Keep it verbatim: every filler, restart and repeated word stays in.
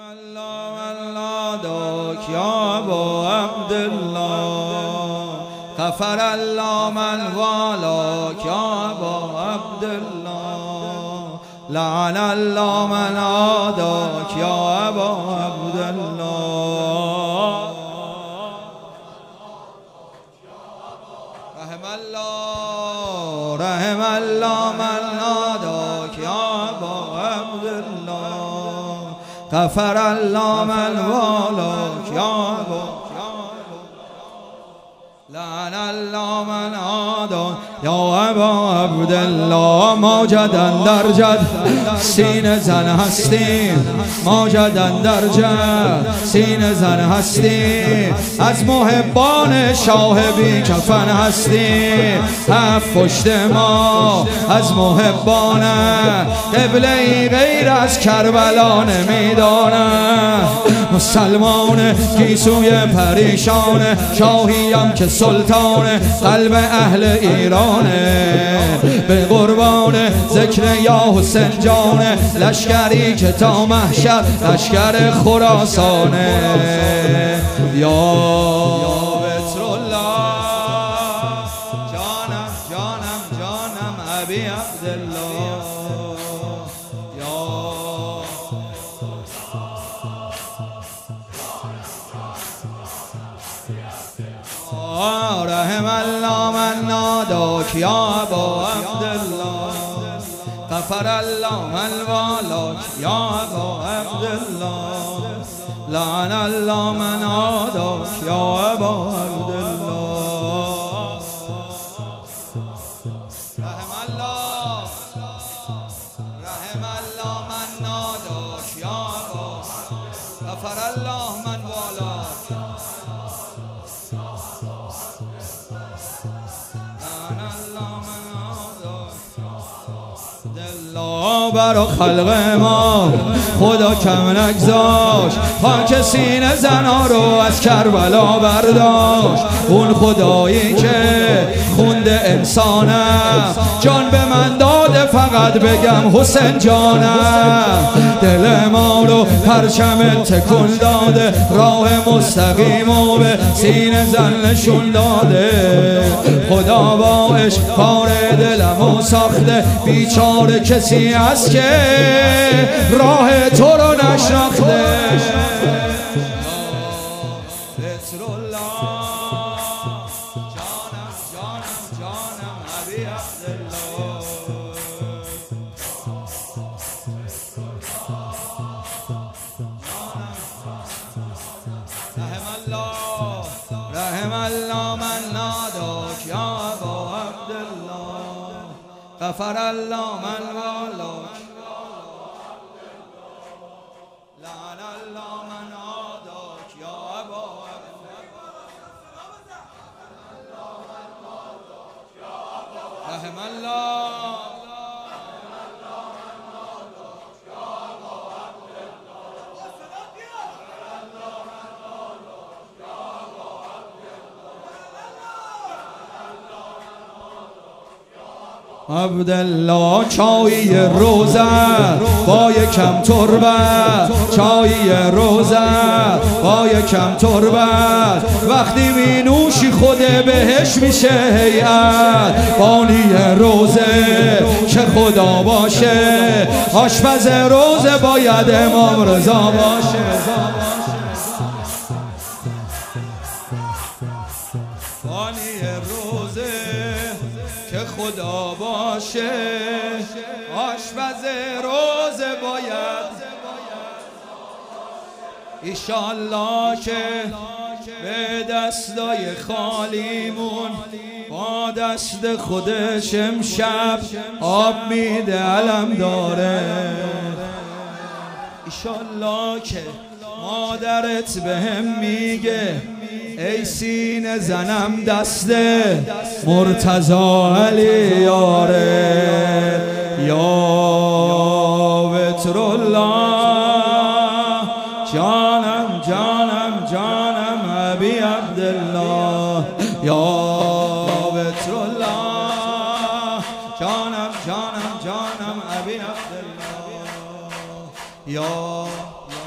الله الله داک یا ابا عبدالله غفر الله من والاک یا ابا عبدالله لعن الله من عاداک یا ابا عبدالله رحم الله رحم الله من عاداک یا ابا عبدالله غفر الله من والاک یا ابا لعن الله من عاداک یا ابا عبدالله ما جدن در جد سینه زن هستیم ما جدن در جد سینه زن هستیم از محبان شاه بی کفن هستیم هفت پشت ما از محبانه قبله غیر از کربلا نمیدانه مسلمان گیسوی پریشانه شاهیم که سلطان قلب اهل ایرانه به قربان ذکر یا حسین جانه لشکری که تا محشر لشکر خراسانه یا بتر الله جانم جانم جانم ابی عبدالله یا رحم الله من ناداک یا ابا عبدالله غفر الله من والاک یا ابا عبدالله لعن الله من عاداک یا ابا عبدالله رحم الله رحم الله من ناداک یا ابا غفر الله من والاک برا خلق ما خدا کم نگذاشت خاک سینه زنا رو از کربلا برداشت اون خدایی که خونده انسانم جان به من داده فقط بگم حسین جانم دل ما رو پرچم تکون داده راه مستقیم و به سینه زن نشون داده خدا با عشق کار دلمو ساخته بیچاره کسی هست که راه تو رو نشناخته بتر الله جانم جانم جانم ابی عبدالله رحم الله رحم الله من ناداک یا ابا عبدالله غفر الله من والاک لعن الله من عاداک یا ابا رحم الله عبدالله چایی روزه با یکم تربت چایی روزه با یکم تربت وقتی می نوشی خود بهش میشه هیئت بانی روزه که خدا باشه آشپز روزه باید امام رضا باشه بانی روزه که خدا باشه آشپز روزه باید ایشالله که به دستای خالیمون با دست خودش امشب آب میده علم داره ایشالله که مادرت به هم میگه ای سینه زنم دست مرتضی علی یاره یا بتر الله جانم جانم جانم ابی عبدالله یا بتر الله جانم جانم جانم ابی عبدالله یا